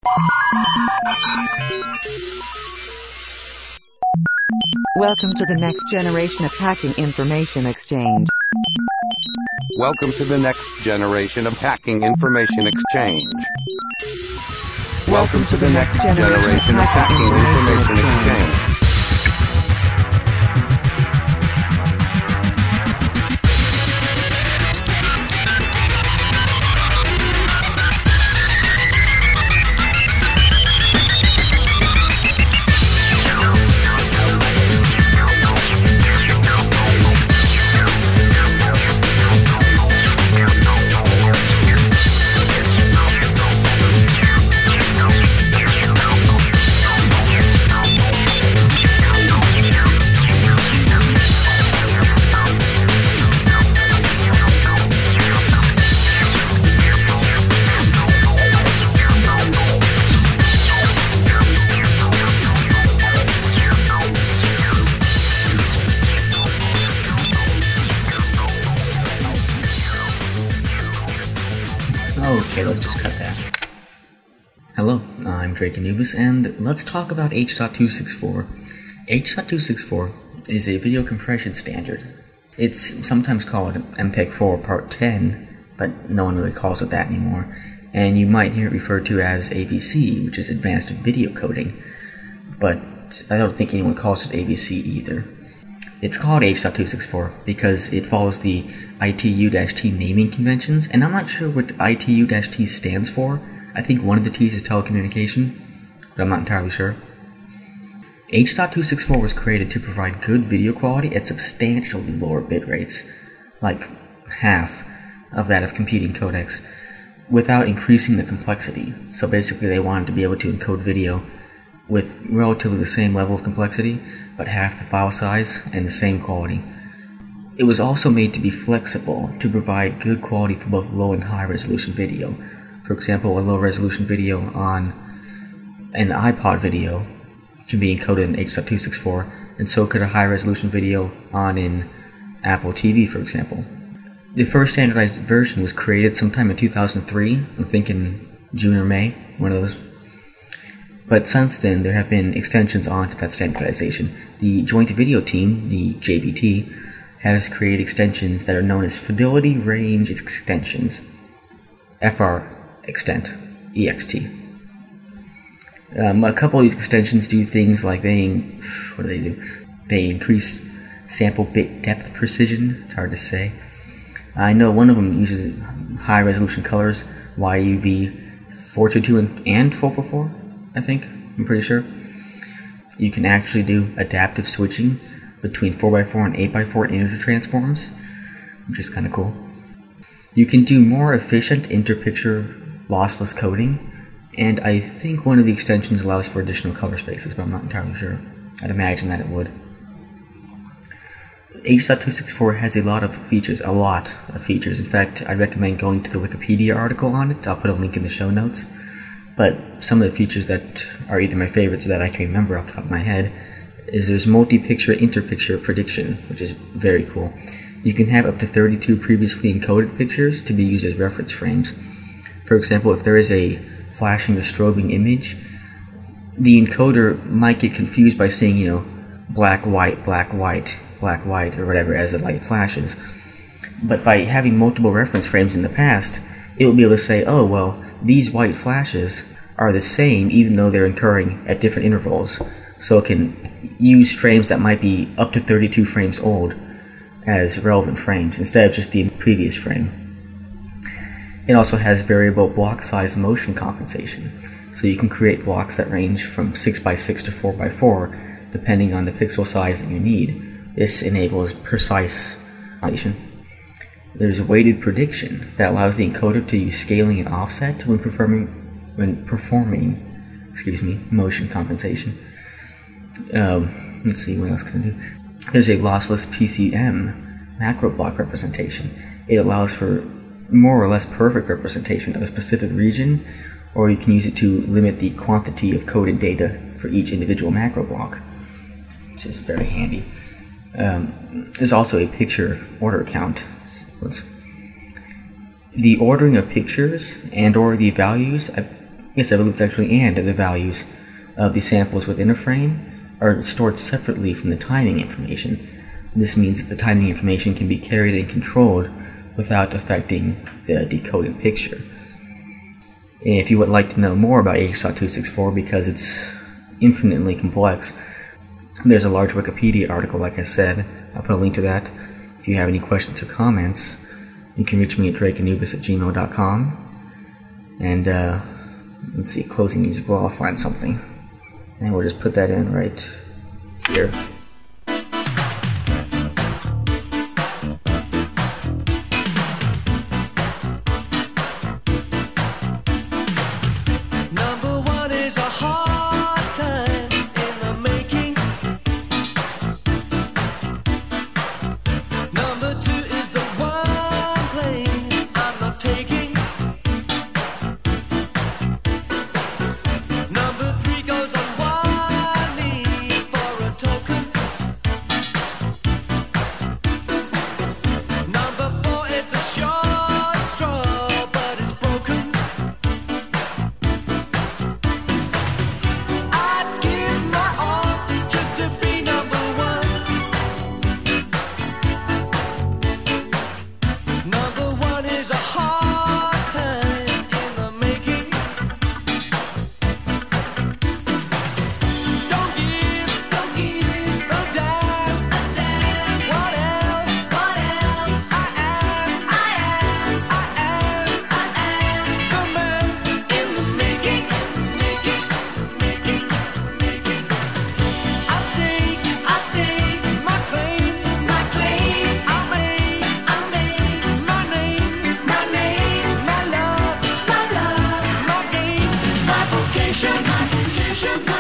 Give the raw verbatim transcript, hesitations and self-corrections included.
Welcome to the next generation of hacking information exchange. Welcome to the next generation of hacking information exchange. Welcome to the next generation of hacking information exchange. Okay, let's just cut that. Hello, I'm Drake Anubis, and let's talk about H two sixty-four. H two sixty-four is a video compression standard. It's sometimes called M P E G four Part ten, but no one really calls it that anymore. And you might hear it referred to as A V C, which is Advanced Video Coding, but I don't think anyone calls it A V C either. It's called H two sixty-four because it follows the I T U T naming conventions, and I'm not sure what I T U T stands for. I think one of the T's is telecommunication, but I'm not entirely sure. H two sixty-four was created to provide good video quality at substantially lower bit rates, like half of that of competing codecs, without increasing the complexity. So basically they wanted to be able to encode video with relatively the same level of complexity, but half the file size and the same quality. It was also made to be flexible to provide good quality for both low and high resolution video. For example, a low resolution video on an iPod video can be encoded in H two sixty-four, and so could a high resolution video on an Apple T V, for example. The first standardized version was created sometime in two thousand three, I'm thinking June or May, one of those. But since then, there have been extensions onto that standardization. The Joint Video Team, the J V T, has created extensions that are known as Fidelity Range Extensions, F R Extent, E X T. Um, a couple of these extensions do things like they, what do they do? They increase sample bit depth precision. It's hard to say. I know one of them uses high resolution colors, Y U V four twenty-two and, and four forty-four. I think, I'm pretty sure. You can actually do adaptive switching between four by four and eight by four integer transforms, which is kind of cool. You can do more efficient interpicture lossless coding, and I think one of the extensions allows for additional color spaces, but I'm not entirely sure. I'd imagine that it would. H two sixty-four has a lot of features, a lot of features. In fact, I'd recommend going to the Wikipedia article on it. I'll put a link in the show notes. But some of the features that are either my favorites or that I can remember off the top of my head is there's multi-picture interpicture prediction, which is very cool. You can have up to thirty-two previously encoded pictures to be used as reference frames. For example, if there is a flashing or strobing image, the encoder might get confused by saying, you know, black, white, black, white, black, white, or whatever as the light flashes. But by having multiple reference frames in the past, it will be able to say, oh, well, these white flashes are the same even though they're occurring at different intervals. So it can use frames that might be up to thirty-two frames old as relevant frames instead of just the previous frame. It also has variable block size motion compensation. So you can create blocks that range from six by six to four by four depending on the pixel size that you need. This enables precise compilation. There's weighted prediction that allows the encoder to use scaling and offset when performing, when performing, excuse me, motion compensation. Um, let's see, what else can I do? There's a lossless P C M macro block representation. It allows for more or less perfect representation of a specific region, or you can use it to limit the quantity of coded data for each individual macro block, which is very handy. Um, there's also a picture order count sequence. The ordering of pictures and or the values, I Yes, I believe it's actually and the values of the samples within a frame are stored separately from the timing information. This means that the timing information can be carried and controlled without affecting the decoded picture. If you would like to know more about H dot two sixty-four because it's infinitely complex, there's a large Wikipedia article, like I said. I'll put a link to that. If you have any questions or comments, you can reach me at drakeanubis at gmail dot com. And, uh, let's see, closing music. Well, I'll find something. And we'll just put that in right here. Number one is a hard time in the making. Number two is the one plane I'm not taking. Number three goes on one knee for a token. Number four is the short straw, but it's broken. I'd give my all just to be number one. Number one is a hard time in the making. Don't give, don't give a damn, a damn. What else? What else? I am, I am, I am, I am the man in the making, making, making, making. I stake, I stake my claim, my claim. I make, I make my name, my name, my love, my love, my game, my vocation, my vocation.